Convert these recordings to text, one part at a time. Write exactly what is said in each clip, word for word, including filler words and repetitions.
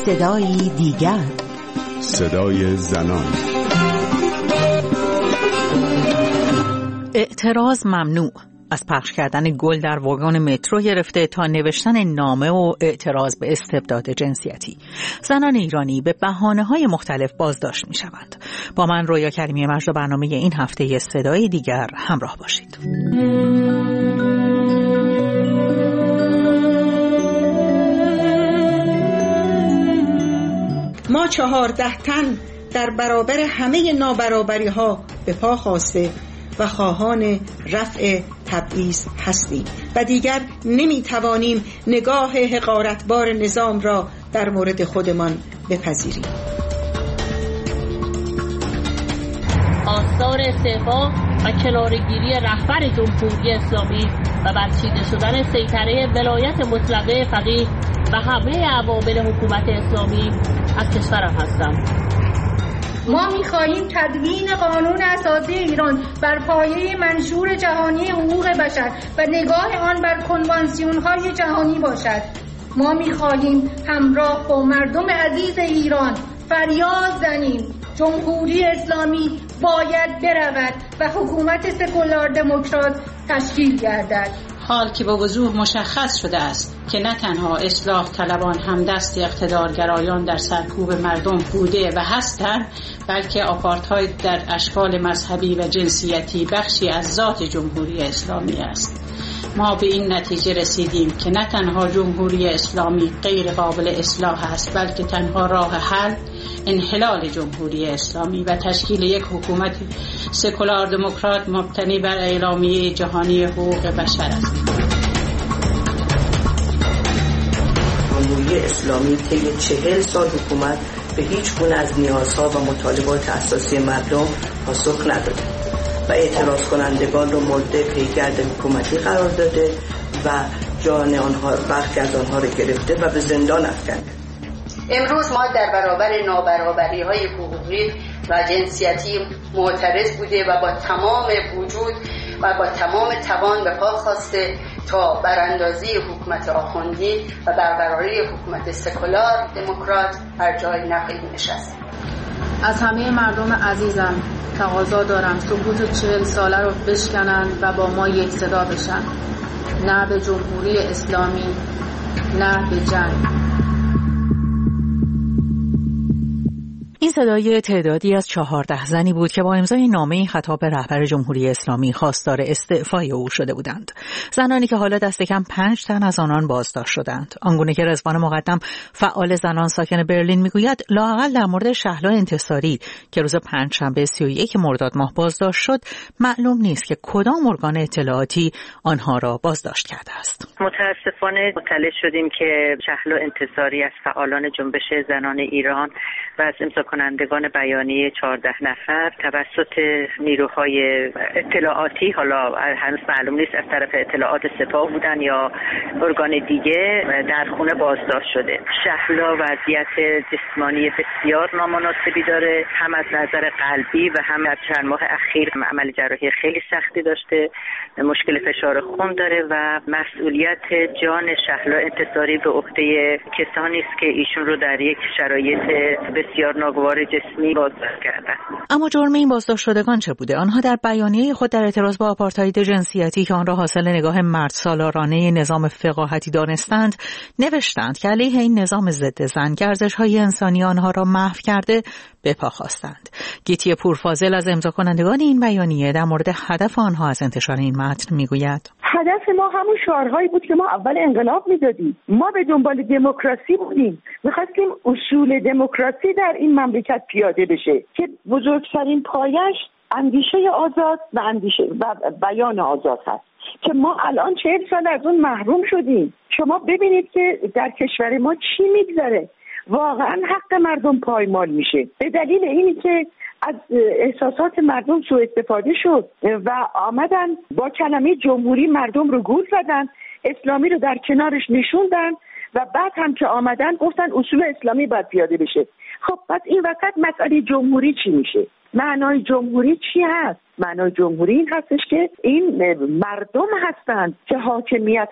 صدایی دیگر، صدای زنان. اعتراض ممنوع. از پخش کردن گل در واگن مترو گرفته تا نوشتن نامه و اعتراض به استبداد جنسیتی، زنان ایرانی به بهانه‌های مختلف بازداشت می‌شوند. با من رویا کریمی مجد و برنامه این هفته صدای دیگر همراه باشید. ما چهارده تن در برابر همه نابرابری‌ها به پا خاسته و خواهان رفع تبعیض هستیم و دیگر نمیتوانیم نگاه حقارتبار نظام را در مورد خودمان بپذیریم. آثار استعفا و کناره‌گیری رهبر جمهوری اسلامی و برچیده شدن سیطره ولایت مطلقه فقیه و همه عوامل حکومت اسلامی از کشورم هستم. ما می‌خواهیم تدوین قانون اساسی ایران بر پایه منشور جهانی حقوق بشر و نگاه آن بر کنوانسیون‌های جهانی باشد. ما می‌خواهیم همراه با مردم عزیز ایران فریاد زنیم جمهوری اسلامی باید برود و حکومت سکولار دموکرات تشکیل گردد. حال که با وضوح مشخص شده است که نه تنها اصلاح طلبان همدست اقتدارگرایان در سرکوب مردم بوده و هستند، بلکه آپارتاید در اشکال مذهبی و جنسیتی بخشی از ذات جمهوری اسلامی است. ما به این نتیجه رسیدیم که نه تنها جمهوری اسلامی غیر قابل اصلاح است، بلکه تنها راه حل انحلال جمهوری اسلامی و تشکیل یک حکومت سکولار دموکرات مبتنی بر اعلامیه جهانی حقوق بشر است. جمهوری اسلامی طی چهل سال حکومت به هیچ گونه از نیازها و مطالبات اساسی مردم پاسخ نداده و اعتراض کنندگان رو مورد پیگرد حکومتی قرار داده و جان آنها برخی از آنها رو گرفته و به زندان افکنده. امروز ما در برابر نابرابری‌های حقوقی و جنسیتی معترض بوده و با تمام وجود و با تمام توان به پا خواسته تا براندازی حکومت آخوندی و برقراری حکومت سکولار دموکرات بر جای نخواهیم نشست. از همه مردم عزیزم تقاضا دارم سکوت چهل ساله رو بشکنن و با ما یک صدا بشن. نه به جمهوری اسلامی، نه به جنگ. این صدای تعدادی از چهارده زنی بود که با امضای نامه خطاب به رهبر جمهوری اسلامی خواستار استعفای او شده بودند. زنانی که حالا دست کم پنج تن از آنان بازداشت شدند. آنگونه که رضوان مقدم فعال زنان ساکن برلین میگوید لااقل در مورد شهلا انتصاری که روز پنجشنبه سی و یک مرداد ماه بازداشت شد معلوم نیست که کدام ارگان اطلاعاتی آنها را بازداشت کرده است. متاسفانه مطلع شدیم که شهلا انتصاری از فعالان جنبش زنان ایران و از امضا کنندگان بیانیه چهارده نفر توسط نیروهای اطلاعاتی، حالا هنوز معلوم نیست از طرف اطلاعات سپاه بودن یا ارگان دیگه، در خونه بازداشت شده. شهلا وضعیت جسمانی بسیار نامناسبی داره، هم از نظر قلبی و هم از چند ماه اخیر عمل جراحی خیلی سختی داشته، مشکل فشار خون داره و مسئولیت جان شهلا انتصاری به عهده کسانی است که ایشون رو در یک شرایط بسیار ناگوار جسمی بازداشت کردن. اما جرم این بازداشت شدگان چه بوده؟ آنها در بیانیه خود در اعتراض با آپارتاید جنسیتی که آن را حاصل نگاه مرد سالارانه نظام فقاهتی دانستند نوشتند که علیه این نظام ضد زن که ارزش‌های انسانی آنها را محو کرده به پا خواستند. گیتی پورفاضل از امضا کنندگان این بیانیه در مورد هدف آنها از انتشار این متن میگوید: هدف ما همون شعارهایی بود که ما اول انقلاب میدادیم. ما به دنبال دموکراسی بودیم، میخواستیم اصول دموکراسی در این مملکت پیاده بشه که بزرگترین پایش اندیشه آزاد و اندیشه و بیان آزاد هست که ما الان چهل سال از اون محروم شدیم. شما ببینید که در کشور ما چی میگذره، واقعا حق مردم پایمال میشه به دلیل اینی که از احساسات مردم سوء استفاده شد و آمدن با کلمه جمهوری مردم رو گول زدن، اسلامی رو در کنارش نشوندن و بعد هم که آمدن گفتن اصول اسلامی باید پیاده بشه. خب پس این وقت مسئله جمهوری چی میشه؟ معنای جمهوری چی هست؟ معنای جمهوری این هستش که این مردم هستند که حاکمیت رو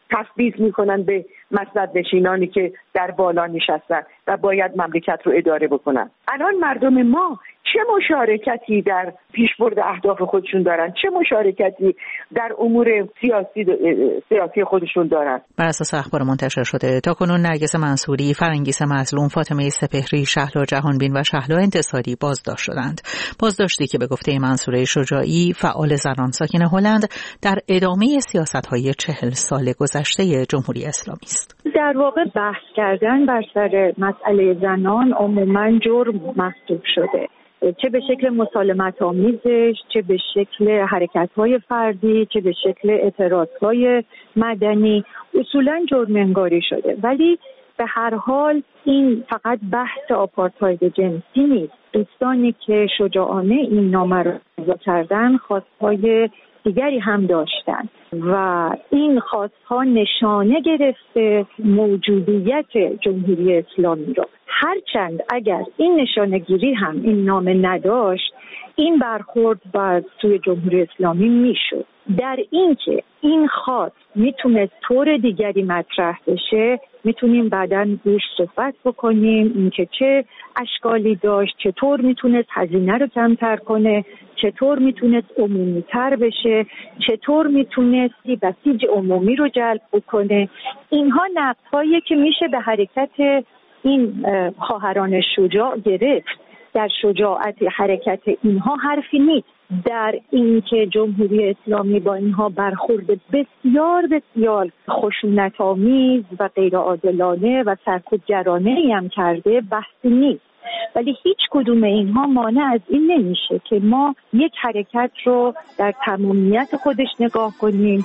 تفویض میکنن به مسند نشینانی که در بالا نشستن و باید مملکت رو اداره بکنن. الان مردم ما چه مشارکتی در پیشبرد اهداف خودشون دارن؟ چه مشارکتی در امور سیاسی سیاسی خودشون دارن؟ بر اساس اخبار منتشر شده تاکنون نرگس منصوری، فرنگیس مظلوم، فاطمه سپهری، شهلا جهانبین و شهلا انتصاری بازداشت شدند. بازداشتی که به گفته منصوره شجاعی، فعال زنان ساکن هلند، در ادامه سیاست‌های چهل سال گذشته جمهوری اسلامی است. در واقع بحث کردن بر سر مسئله زنان عموماً جرم محسوب شده، چه به شکل مسالمت آمیزش، چه به شکل حرکت‌های فردی، چه به شکل اعتراض‌های مدنی، اصولاً جرم انگاری شده. ولی به هر حال این فقط بحث آپارتاید جنسی نیست. دوستانی که شجاعانه این نامه را امضا کردن خواست‌های دیگری هم داشتن و این خواست‌ها نشانه گرفته موجودیت جمهوری اسلامی را. هرچند اگر این نشانه‌گیری هم این نامه نداشت، این برخورد با سوی جمهوری اسلامی میشد. در این که این خواست میتونه طور دیگری مطرح بشه، میتونیم بعداً روش صحبت بکنیم، اینکه چه اشکالی داشت، چطور میتونست هزینه رو کمتر کنه، چطور میتونست عمومی تر بشه، چطور میتونست بسیج عمومی رو جلب بکنه. اینها نقدهایی که میشه به حرکت این خواهران شجاع گرفت. در شجاعت حرکت اینها حرفی نیست. در اینکه جمهوری اسلامی با اینها برخورد بسیار بسیار خشونت‌آمیز و غیرعادلانه و سرکوبگرانه‌ای هم کرده بحثی نیست. ولی هیچ کدوم اینها مانع از این نمیشه که ما یک حرکت رو در تمامیت خودش نگاه کنیم.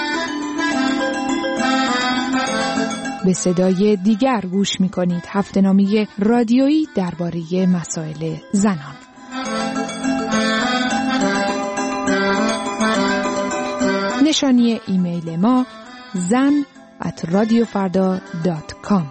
به صدای دیگر گوش می‌کنید، هفته‌نامه رادیویی درباره مسائل زنان. نشانی ایمیل ما زن ات رادیو فردا دات کام.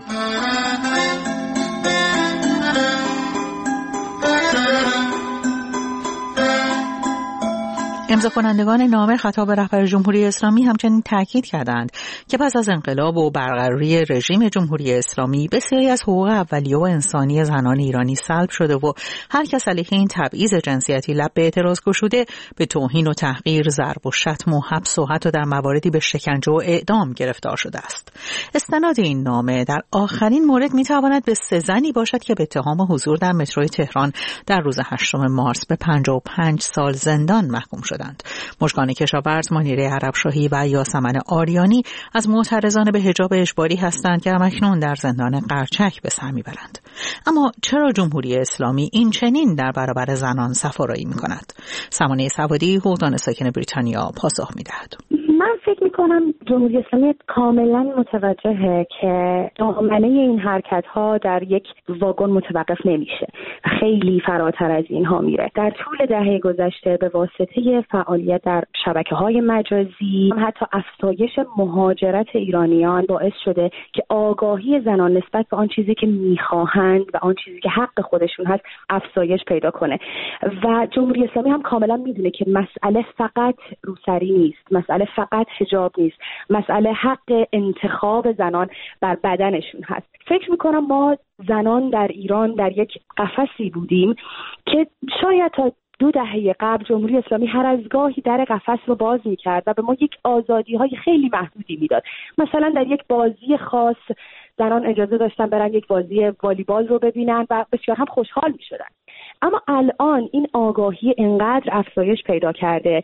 امضا کنندگان نامه خطاب رهبر جمهوری اسلامی همچنین تاکید کردند که پس از انقلاب و برقراری رژیم جمهوری اسلامی بسیاری از حقوق اولیه و انسانی زنان ایرانی سلب شده و هر کس علیه این تبعیض جنسیتی لب به اعتراض گشوده به توهین و تحقیر، ضرب و شتم و حبس و حتی در مواردی به شکنجه و اعدام گرفتار شده است. استناد این نامه در آخرین مورد میتواند به سه زنی باشد که به اتهام حضور در متروی تهران در روز هشتم مارس به پنجاه و پنج سال زندان محکوم شد. مژگان کشاورز، منیره عربشاهی و یاسمن آریانی از معترضان به حجاب اجباری هستند که همکنون در زندان قرچک به سر میبرند. اما چرا جمهوری اسلامی این چنین در برابر زنان صفارایی میکند؟ سمانه سوادی، حقوقدان ساکن بریتانیا، پاسخ میدهد. من فکر میکنم جمهوری اسلامی کاملا متوجهه که دامنه این حرکت ها در یک واگن متوقف نمیشه، خیلی فراتر از اینها میره. در طول دهه گذشته به واسطه فعالیت در شبکه‌های مجازی، حتی افزایش مهاجرت ایرانیان باعث شده که آگاهی زنان نسبت به آن چیزی که میخواهند و آن چیزی که حق خودشون هست افزایش پیدا کنه. و جمهوری اسلامی هم کاملا میدونه که مسئله فقط روسری نیست، مسئله فقط حجاب نیست، مسئله حق انتخاب زنان بر بدنشون هست. فکر میکنم ما زنان در ایران در یک قفسی بودیم که شاید تا دو دهه قبل جمهوری اسلامی هر از گاهی در قفس رو باز میکرد و به ما یک آزادی‌های خیلی محدودی میداد. مثلا در یک بازی خاص زنان اجازه داشتن برن یک بازی والیبال رو ببینن و بسیار هم خوشحال میشدن. اما الان این آگاهی انقدر افزایش پیدا کرده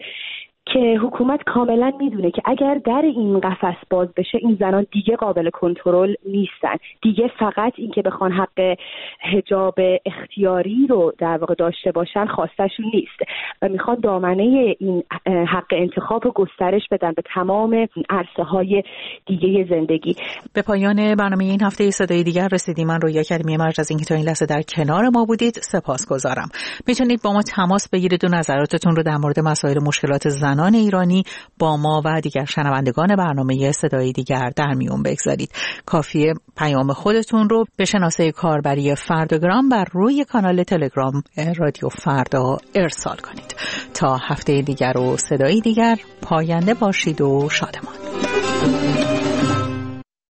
که حکومت کاملا میدونه که اگر در این قفس باز بشه این زنان دیگه قابل کنترل نیستن، دیگه فقط این که بخوان حق حجاب اختیاری رو در واقع داشته باشن خواستشون نیست و میخوان دامنه این حق انتخاب رو گسترش بدن به تمام عرصه‌های دیگه زندگی. به پایان برنامه این هفته صدای دیگر رسیدیم. من رویا کریمی مرج از اینکه تا این لحظه در کنار ما بودید سپاسگزارم. میتونید با ما تماس بگیرید و نظراتتون رو در مورد مسائل مشکلات زن زنان ایرانی با ما و دیگر شنوندگان برنامه صدای دیگر در میون بگذارید. کافیه پیام خودتون رو به شناسه کاربری فرداگرام بر روی کانال تلگرام رادیو فردا ارسال کنید. تا هفته دیگر و صدای دیگر، پاینده باشید و شادمان.